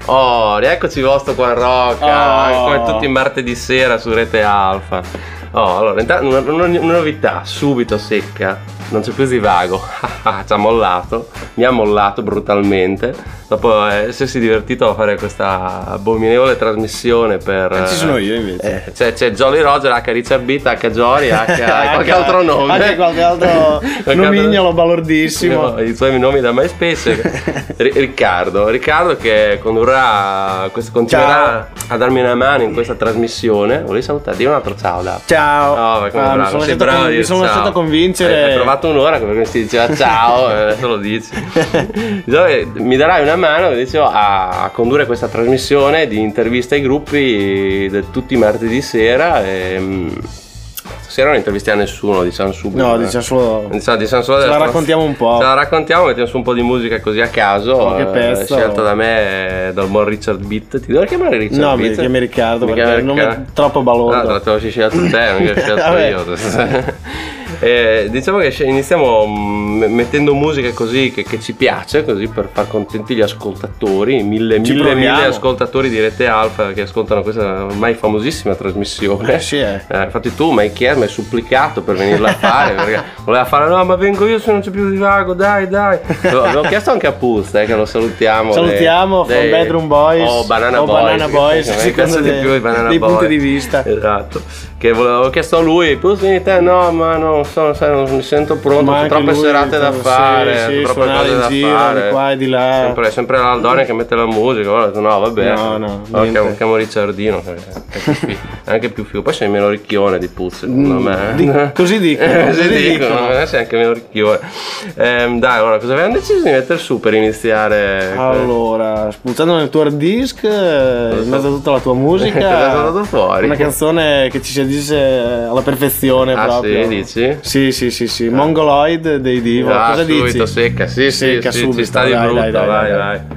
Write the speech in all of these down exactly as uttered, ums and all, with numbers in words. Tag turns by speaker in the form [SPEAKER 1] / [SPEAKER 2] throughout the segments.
[SPEAKER 1] Oh, rieccoci vostro qua in Rocca, oh. Come tutti i martedì sera su Rete Alfa. Oh, allora, intanto una, una, una novità, subito secca, non c'è più Zivago, ci ha mollato, mi ha mollato brutalmente. Dopo essersi divertito a fare questa abominevole trasmissione per...
[SPEAKER 2] Eh, ci sono io invece.
[SPEAKER 1] Eh, c'è, c'è Jolly Roger, H Richard Beat, H Jory, H qualche altro nome.
[SPEAKER 2] Anche qualche altro nomignolo balordissimo.
[SPEAKER 1] I suoi nomi da MySpace. R- Riccardo, Riccardo che condurrà, questo, continuerà ciao. A darmi una mano in questa trasmissione. Volevi salutare? Dì un altro ciao, da.
[SPEAKER 2] Ciao.
[SPEAKER 1] Oh, come ah, bravo.
[SPEAKER 2] Mi sono, lasciato, con, mi sono lasciato convincere.
[SPEAKER 1] Hai provato un'ora perché si diceva ciao, adesso lo dici. Mi darai una mano, dicevo, a condurre questa trasmissione di interviste ai gruppi di tutti i martedì sera. E, stasera non intervistiamo nessuno, diciamo subito.
[SPEAKER 2] No, diciamo solo.
[SPEAKER 1] Diciamo, diciamo solo
[SPEAKER 2] ce la raccontiamo un po'.
[SPEAKER 1] Ce la raccontiamo, mettiamo su un po' di musica così a caso.
[SPEAKER 2] Che pezzo.
[SPEAKER 1] Eh, scelta da me dal buon Richard Beat. Ti devo chiamare Richard
[SPEAKER 2] no,
[SPEAKER 1] Beat?
[SPEAKER 2] No, mi chiami Riccardo
[SPEAKER 1] mi
[SPEAKER 2] perché il nome è troppo balordo.
[SPEAKER 1] No, te l'ho scelto te, non l'ho scelto io. Eh, diciamo che iniziamo mettendo musica così che, che ci piace, così per far contenti gli ascoltatori, mille
[SPEAKER 2] ci
[SPEAKER 1] mille,
[SPEAKER 2] proviamo.
[SPEAKER 1] mille ascoltatori di Rete Alfa che ascoltano questa ormai famosissima trasmissione.
[SPEAKER 2] Eh sì, eh.
[SPEAKER 1] Eh, infatti tu mi hai chiesto, mi hai supplicato per venirla a fare perché voleva fare no ma vengo io se non c'è più Zivago, dai dai. Avevo chiesto anche a Puzz, eh, che lo salutiamo.
[SPEAKER 2] Salutiamo dei,
[SPEAKER 1] dei,
[SPEAKER 2] From Bedroom Boys
[SPEAKER 1] o Banana
[SPEAKER 2] o
[SPEAKER 1] Boys,
[SPEAKER 2] Banana Boys,
[SPEAKER 1] mi piace di più i Banana
[SPEAKER 2] dei
[SPEAKER 1] Boys.
[SPEAKER 2] punti di vista.
[SPEAKER 1] Esatto. Che volevo chiesto a lui, Puzz vieni te, no ma non so, sai, non mi sento pronto, ho troppe lui, serate da fare,
[SPEAKER 2] sì, sì,
[SPEAKER 1] troppe cose da
[SPEAKER 2] giro,
[SPEAKER 1] fare.
[SPEAKER 2] Di qua e di là.
[SPEAKER 1] Sempre, sempre l'Aldonia che mette la musica, ho detto, no vabbè.
[SPEAKER 2] No, no.
[SPEAKER 1] Allora, chiamo, chiamo Ricciardino, che è più figo, è anche più figo. Poi sei meno ricchione di Puzz, secondo
[SPEAKER 2] mm,
[SPEAKER 1] me.
[SPEAKER 2] Di, così dicono.
[SPEAKER 1] Così dicono, me sei anche meno ricchione. Ehm, dai, allora, cosa avevamo deciso di mettere su per iniziare?
[SPEAKER 2] Allora, spulciando nel tuo hard disk, in mezzo a tutta la tua musica,
[SPEAKER 1] cosa è stato fuori?
[SPEAKER 2] Una canzone che ci si addice alla perfezione
[SPEAKER 1] ah,
[SPEAKER 2] proprio.
[SPEAKER 1] Sì, dici?
[SPEAKER 2] Sì, sì, sì, sì. Ah. Mongoloid dei Divo.
[SPEAKER 1] Ah,
[SPEAKER 2] cosa
[SPEAKER 1] subito,
[SPEAKER 2] dici?
[SPEAKER 1] secca, sì,
[SPEAKER 2] secca
[SPEAKER 1] sì,
[SPEAKER 2] subito.
[SPEAKER 1] Ci sta di
[SPEAKER 2] dai,
[SPEAKER 1] brutto,
[SPEAKER 2] dai, dai,
[SPEAKER 1] vai,
[SPEAKER 2] dai.
[SPEAKER 1] vai.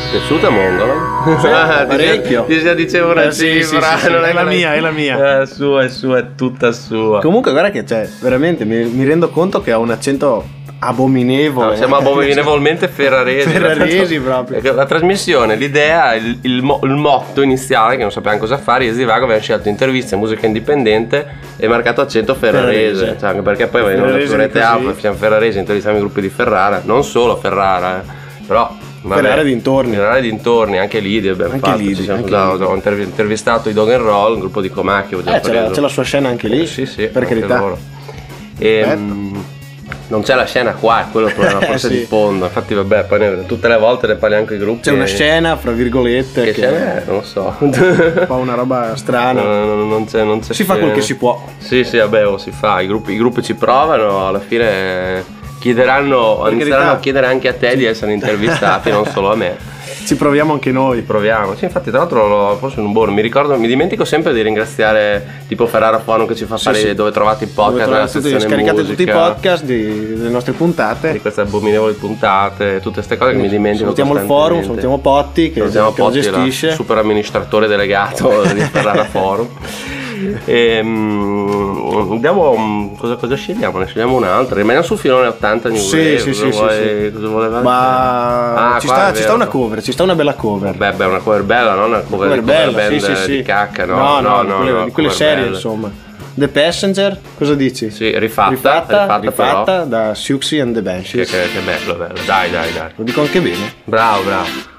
[SPEAKER 1] Piaciuta Mongola?
[SPEAKER 2] Sì, parecchio.
[SPEAKER 1] Ti già dicevo una
[SPEAKER 2] Eh, sì,
[SPEAKER 1] cifra,
[SPEAKER 2] sì, sì, sì,
[SPEAKER 1] non
[SPEAKER 2] è la
[SPEAKER 1] che-
[SPEAKER 2] mia, è la mia.
[SPEAKER 1] È sua, è sua, è tutta sua.
[SPEAKER 2] Comunque guarda che cioè, veramente mi, mi rendo conto che ha un accento abominevole.
[SPEAKER 1] No, siamo abominevolmente ferraresi.
[SPEAKER 2] Ferraresi proprio.
[SPEAKER 1] Perché la trasmissione, l'idea, il, il, mo- il motto iniziale, che non sapevamo cosa fare, io e Zivago abbiamo scelto interviste, musica indipendente e marcato accento ferrarese.
[SPEAKER 2] Ferrarese.
[SPEAKER 1] Cioè, anche perché poi vengono da
[SPEAKER 2] Ferrarese
[SPEAKER 1] Fiorete
[SPEAKER 2] così.
[SPEAKER 1] Alfa, siamo ferraresi, intervistiamo i gruppi di Ferrara, non solo Ferrara, eh, però... vabbè,
[SPEAKER 2] Ferrara e dintorni.
[SPEAKER 1] Ferrara e dintorni, anche Lidi abbiamo
[SPEAKER 2] Anche
[SPEAKER 1] fatto.
[SPEAKER 2] Lidi,
[SPEAKER 1] Ci siamo
[SPEAKER 2] anche
[SPEAKER 1] da-
[SPEAKER 2] Lidi.
[SPEAKER 1] ho intervi- intervistato i Dog and Roll, un gruppo di Comacchio. ho già
[SPEAKER 2] Eh, c'è, la,
[SPEAKER 1] preso.
[SPEAKER 2] c'è la sua scena anche lì.
[SPEAKER 1] Sì, sì,
[SPEAKER 2] per
[SPEAKER 1] anche
[SPEAKER 2] carità.
[SPEAKER 1] loro. Ehm, non c'è la scena qua, è quello il problema forse
[SPEAKER 2] Sì.
[SPEAKER 1] di fondo. Infatti, vabbè, poi ne- tutte le volte ne parliamo anche i gruppi.
[SPEAKER 2] C'è una
[SPEAKER 1] e-
[SPEAKER 2] scena, fra virgolette,
[SPEAKER 1] Che
[SPEAKER 2] che,
[SPEAKER 1] scena è? Non lo so.
[SPEAKER 2] fa una roba strana.
[SPEAKER 1] No, no, no, non c'è, non c'è
[SPEAKER 2] Si fa quel
[SPEAKER 1] scena.
[SPEAKER 2] che si può.
[SPEAKER 1] Sì, sì, vabbè, oh, si fa. I gruppi, i gruppi ci provano, alla fine chiederanno,
[SPEAKER 2] Per
[SPEAKER 1] inizieranno
[SPEAKER 2] carità.
[SPEAKER 1] a chiedere anche a te di essere intervistati, non solo a me.
[SPEAKER 2] Ci proviamo anche noi.
[SPEAKER 1] Proviamo. Sì, infatti, tra l'altro, lo- forse un buono. Mi ricordo, mi dimentico sempre di ringraziare tipo Ferrara Forum che ci fa
[SPEAKER 2] Sì,
[SPEAKER 1] fare
[SPEAKER 2] sì.
[SPEAKER 1] dove trovate i
[SPEAKER 2] Dove
[SPEAKER 1] podcast, nella
[SPEAKER 2] trovate tutti-
[SPEAKER 1] sezione
[SPEAKER 2] scaricate
[SPEAKER 1] musica,
[SPEAKER 2] tutti i podcast di- delle nostre
[SPEAKER 1] di
[SPEAKER 2] puntate.
[SPEAKER 1] queste abominevoli puntate, tutte queste cose che mi dimentico.
[SPEAKER 2] Salutiamo il forum, salutiamo Potti che,
[SPEAKER 1] Salutiamo
[SPEAKER 2] che lo
[SPEAKER 1] Potti,
[SPEAKER 2] gestisce.
[SPEAKER 1] il super amministratore delegato di Ferrara Forum. E, mm, andiamo, mm, cosa, cosa scegliamo? Ne scegliamo un'altra. Rimaniamo sul filone ottanta New
[SPEAKER 2] Sì,
[SPEAKER 1] Wave.
[SPEAKER 2] sì,
[SPEAKER 1] cosa
[SPEAKER 2] sì, sì,
[SPEAKER 1] vuoi-
[SPEAKER 2] sì.
[SPEAKER 1] cosa voleva
[SPEAKER 2] Ma
[SPEAKER 1] Ah,
[SPEAKER 2] ci,
[SPEAKER 1] qua
[SPEAKER 2] sta,
[SPEAKER 1] è
[SPEAKER 2] ci
[SPEAKER 1] vero.
[SPEAKER 2] sta una cover, ci sta una bella cover.
[SPEAKER 1] Beh, beh, una cover bella, non una cover,
[SPEAKER 2] Cover
[SPEAKER 1] di cover
[SPEAKER 2] bella,
[SPEAKER 1] band
[SPEAKER 2] sì, sì,
[SPEAKER 1] di
[SPEAKER 2] sì.
[SPEAKER 1] cacca, no?
[SPEAKER 2] no, no, di
[SPEAKER 1] no,
[SPEAKER 2] quelle,
[SPEAKER 1] no,
[SPEAKER 2] di quelle
[SPEAKER 1] cover
[SPEAKER 2] serie,
[SPEAKER 1] belle.
[SPEAKER 2] insomma. The Passenger, cosa dici?
[SPEAKER 1] Sì, rifatta,
[SPEAKER 2] rifatta,
[SPEAKER 1] rifatta,
[SPEAKER 2] rifatta
[SPEAKER 1] però.
[SPEAKER 2] da Siouxsie and the
[SPEAKER 1] Che,
[SPEAKER 2] Banshees.
[SPEAKER 1] che, che bello, bello. Dai, dai, dai.
[SPEAKER 2] Lo dico anche bene.
[SPEAKER 1] Bravo, bravo.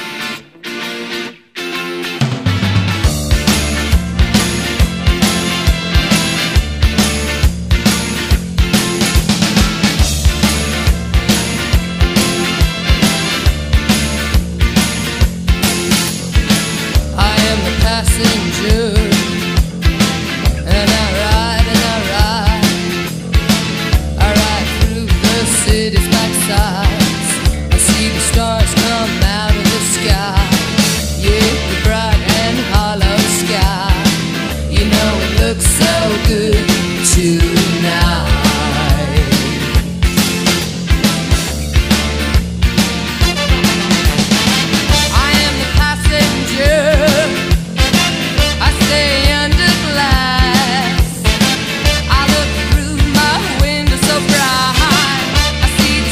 [SPEAKER 3] I am the passenger, and I ride and I ride. I ride through the city's backsides. I see the stars come out of the sky. Yeah, the bright and hollow sky. You know it looks so good tonight. I am the passenger. I stay under glass. I look through my window so bright. I see the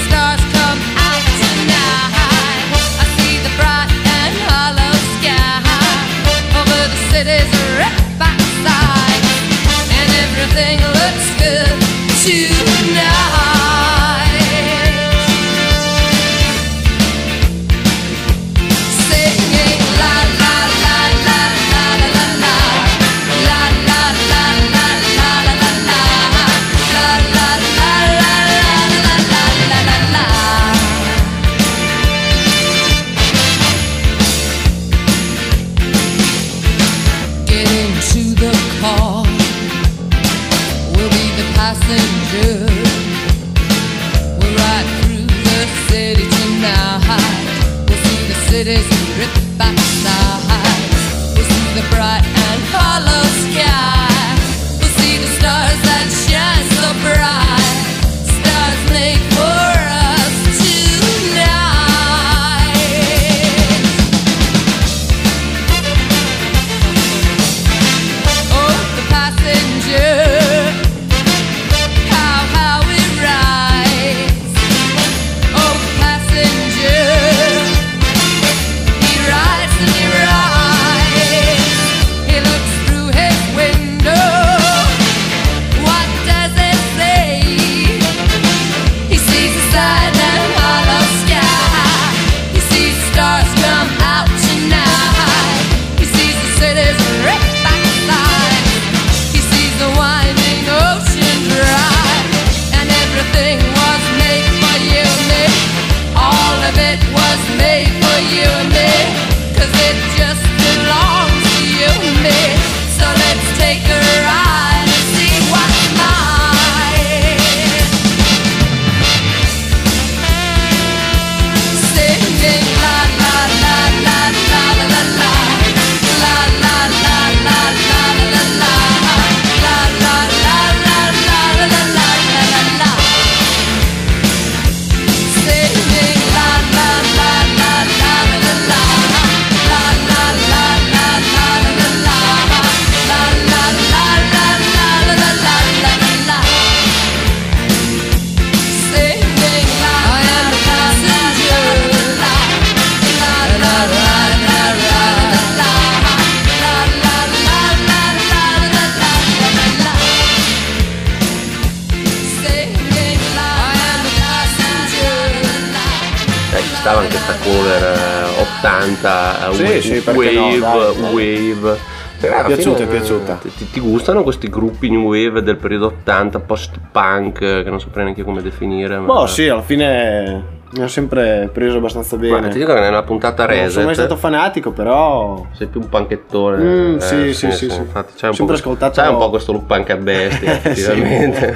[SPEAKER 1] stava anche sta cover eh, ottanta,
[SPEAKER 2] Sì,
[SPEAKER 1] wave,
[SPEAKER 2] sì, perché no,
[SPEAKER 1] wave,
[SPEAKER 2] dai, dai.
[SPEAKER 1] wave. Però alla
[SPEAKER 2] È piaciuta,
[SPEAKER 1] fine,
[SPEAKER 2] è piaciuta.
[SPEAKER 1] Ti, ti- ti gustano questi gruppi new wave del periodo ottanta, post-punk, che non saprei neanche come definire? Ma...
[SPEAKER 2] Boh, sì, alla fine mi ha sempre preso abbastanza bene.
[SPEAKER 1] Ma ti dico che nella puntata
[SPEAKER 2] Non
[SPEAKER 1] Reset
[SPEAKER 2] sono mai stato fanatico, però
[SPEAKER 1] sei più un panchettone.
[SPEAKER 2] Mm,
[SPEAKER 1] eh,
[SPEAKER 2] sì, sì, sì, sì.
[SPEAKER 1] Infatti c'hai un,
[SPEAKER 2] Sempre
[SPEAKER 1] po',
[SPEAKER 2] ascoltato-
[SPEAKER 1] c'hai un po' questo look punk a bestia, effettivamente.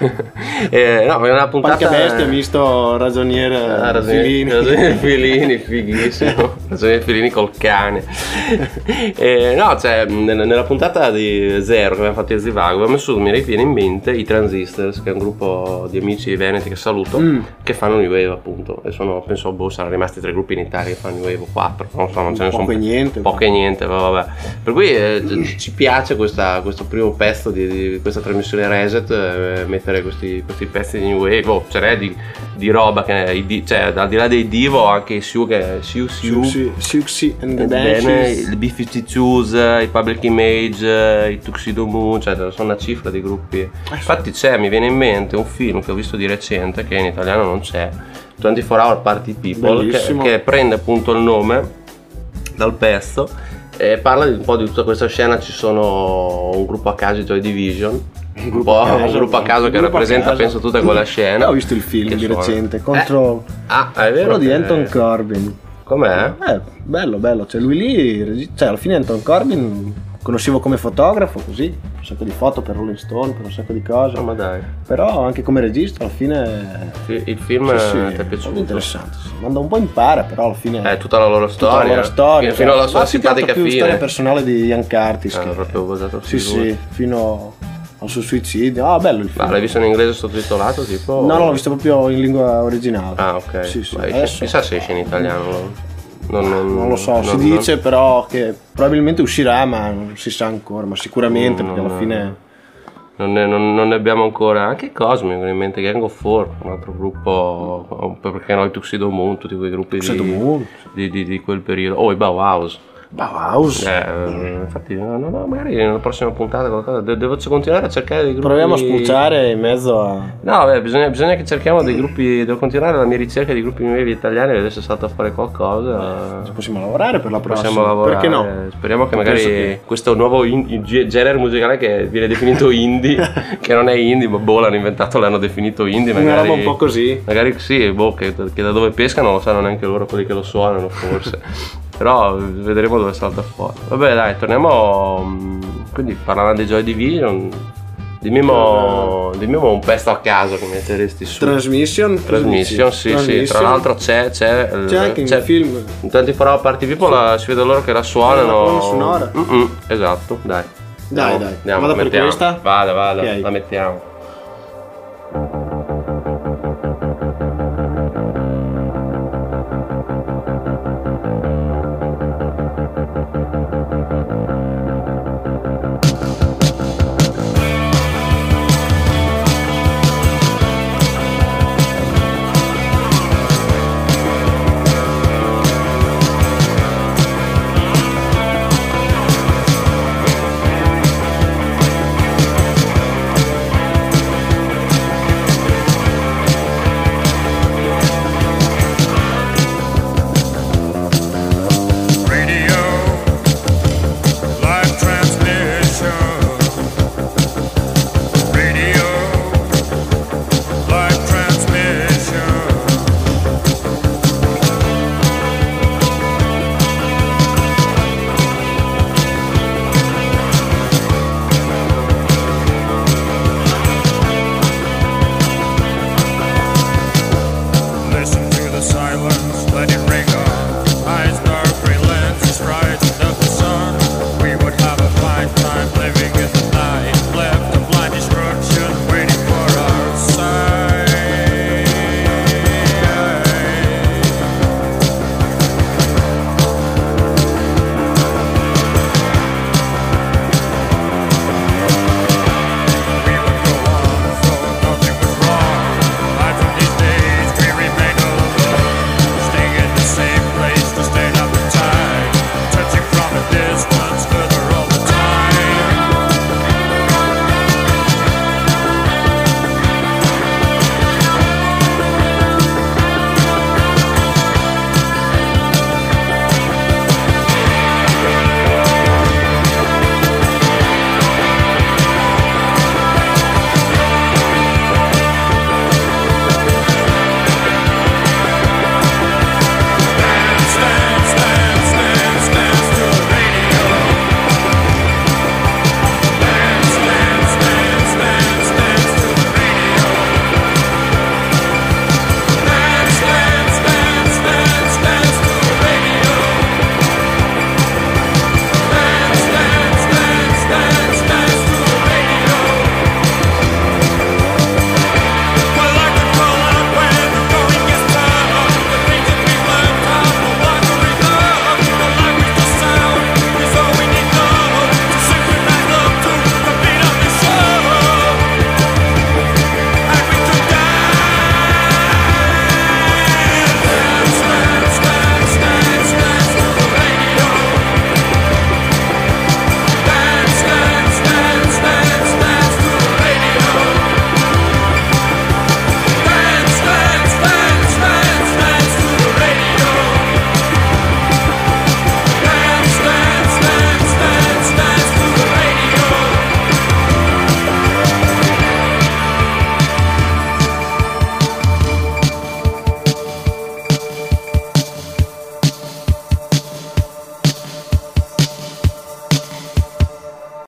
[SPEAKER 1] eh, no, nella puntata
[SPEAKER 2] Qualche bestia misto ragioniere
[SPEAKER 1] Ah, ragioniere
[SPEAKER 2] Filini.
[SPEAKER 1] ragioniere Filini, fighissimo. Ragioniere Filini col cane. Eh, no, cioè, nella, nella puntata di Zero che abbiamo fatto il Zivago, mi su- mi viene in mente i Transistors, che è un gruppo di amici veneti che saluto,
[SPEAKER 2] Mm.
[SPEAKER 1] che fanno New Wave appunto. E sono, penso, boh, saranno rimasti tre gruppi in Italia che fanno New Wave, o quattro, non so, non ce ne sono
[SPEAKER 2] Poco e niente.
[SPEAKER 1] poco e niente, vabbè. Per cui eh, ci- ci piace questa- questo primo pezzo di, di questa trasmissione Reset, eh, mettere questi, questi pezzi di New Wave, oh, ce n'è di, di roba che i di- cioè al di là dei Divo anche i Siu, che Siu Siu,
[SPEAKER 2] Siuxi Siuxi and the
[SPEAKER 1] bene,
[SPEAKER 2] Banshees.
[SPEAKER 1] il B cinquantadue, i Public Image, i Tuxedo Moon, cioè sono una cifra di gruppi. Infatti c'è, mi viene in mente un film che ho visto di recente, che in italiano non c'è, ventiquattro Hour Party People, che,
[SPEAKER 2] Bellissimo.
[SPEAKER 1] che prende appunto il nome dal pezzo e parla di un po' di tutta questa scena. Ci sono un gruppo a caso, i Joy Division, un,
[SPEAKER 2] gruppo
[SPEAKER 1] po',
[SPEAKER 2] a caso,
[SPEAKER 1] un gruppo a caso
[SPEAKER 2] un
[SPEAKER 1] che
[SPEAKER 2] gruppo a
[SPEAKER 1] rappresenta
[SPEAKER 2] caso.
[SPEAKER 1] penso tutta quella scena.
[SPEAKER 2] Io ho visto il film
[SPEAKER 1] Che
[SPEAKER 2] di
[SPEAKER 1] suona.
[SPEAKER 2] recente contro
[SPEAKER 1] Ah, è vero
[SPEAKER 2] quello di
[SPEAKER 1] che-
[SPEAKER 2] Anton Corbin.
[SPEAKER 1] Com'è?
[SPEAKER 2] Eh, bello, bello. Cioè lui lì, regi- cioè alla fine Anton Corbin conoscevo come fotografo, così, un sacco di foto per Rolling Stone, per un sacco di cose.
[SPEAKER 1] No, ma dai,
[SPEAKER 2] Però anche come regista alla fine
[SPEAKER 1] sì, il film
[SPEAKER 2] sì, sì,
[SPEAKER 1] ti è
[SPEAKER 2] molto
[SPEAKER 1] piaciuto?
[SPEAKER 2] interessante. Sì. Manda un po' impara, però alla fine
[SPEAKER 1] È tutta la loro
[SPEAKER 2] tutta la
[SPEAKER 1] storia,
[SPEAKER 2] loro storia,
[SPEAKER 1] fino alla
[SPEAKER 2] cioè,
[SPEAKER 1] sua
[SPEAKER 2] ma più che altro
[SPEAKER 1] simpatica
[SPEAKER 2] più
[SPEAKER 1] fine.
[SPEAKER 2] storia personale di Ian Curtis,
[SPEAKER 1] Ah,
[SPEAKER 2] che
[SPEAKER 1] proprio basato
[SPEAKER 2] sì,
[SPEAKER 1] su lui.
[SPEAKER 2] sì, fino al suo suicidio. Ah, bello il film.
[SPEAKER 1] Ma l'hai visto in inglese sottotitolato tipo?
[SPEAKER 2] No, no, l'ho visto proprio in lingua originale.
[SPEAKER 1] Ah, ok.
[SPEAKER 2] Sì, sì.
[SPEAKER 1] Beh,
[SPEAKER 2] Adesso
[SPEAKER 1] chissà se esce in italiano. Non, non-
[SPEAKER 2] non lo so,
[SPEAKER 1] non-
[SPEAKER 2] si
[SPEAKER 1] non-
[SPEAKER 2] dice però che probabilmente uscirà, ma non si sa ancora, ma sicuramente,
[SPEAKER 1] Mm,
[SPEAKER 2] perché alla
[SPEAKER 1] no,
[SPEAKER 2] fine
[SPEAKER 1] Non ne, non- non ne abbiamo ancora. Anche Cosmi, mi viene in mente Gang of Four, un altro gruppo, perché no, i Tuxedo Moon, tutti quei gruppi
[SPEAKER 2] Tuxedo
[SPEAKER 1] di,
[SPEAKER 2] Moon.
[SPEAKER 1] di, di, di quel periodo. Oh, i Bauhaus.
[SPEAKER 2] Bauhaus.
[SPEAKER 1] Eh, infatti, no, no, no, magari nella prossima puntata qualcosa. de- Devo continuare a cercare dei gruppi.
[SPEAKER 2] Proviamo a spulciare in mezzo a
[SPEAKER 1] No, beh, bisogna, bisogna che cerchiamo dei gruppi. Devo continuare la mia ricerca di gruppi nuovi italiani, vedere se salta fuori qualcosa.
[SPEAKER 2] possiamo lavorare per la prossima.
[SPEAKER 1] Possiamo lavorare.
[SPEAKER 2] Perché no?
[SPEAKER 1] Speriamo che
[SPEAKER 2] Io
[SPEAKER 1] magari
[SPEAKER 2] penso che-
[SPEAKER 1] questo nuovo in- in- ge- genere musicale che viene definito indie, che non è indie, ma boh, l'hanno inventato, l'hanno definito indie.
[SPEAKER 2] Una
[SPEAKER 1] Magari,
[SPEAKER 2] roba un po' così.
[SPEAKER 1] magari sì, boh, che, che da dove pescano lo sanno neanche loro quelli che lo suonano, forse. Però vedremo dove salta fuori. Vabbè, dai, torniamo. mm, Quindi parlando dei Joy Division, dimmi mo, dimmi mo un pezzo a caso che metteresti su.
[SPEAKER 2] Transmission.
[SPEAKER 1] Trasmission, sì, sì. Tra l'altro c'è, c'è,
[SPEAKER 2] c'è anche
[SPEAKER 1] c'è
[SPEAKER 2] in film.
[SPEAKER 1] in ventiquattro Hour Party People la- si vede loro che la suonano.
[SPEAKER 2] la colonna sonora.
[SPEAKER 1] Mm-mm, esatto, dai.
[SPEAKER 2] Dai,
[SPEAKER 1] Andiamo,
[SPEAKER 2] dai.
[SPEAKER 1] andiamo,
[SPEAKER 2] Vado
[SPEAKER 1] la
[SPEAKER 2] per
[SPEAKER 1] mettiamo.
[SPEAKER 2] questa?
[SPEAKER 1] Vada, vada,
[SPEAKER 2] Ok.
[SPEAKER 1] la mettiamo.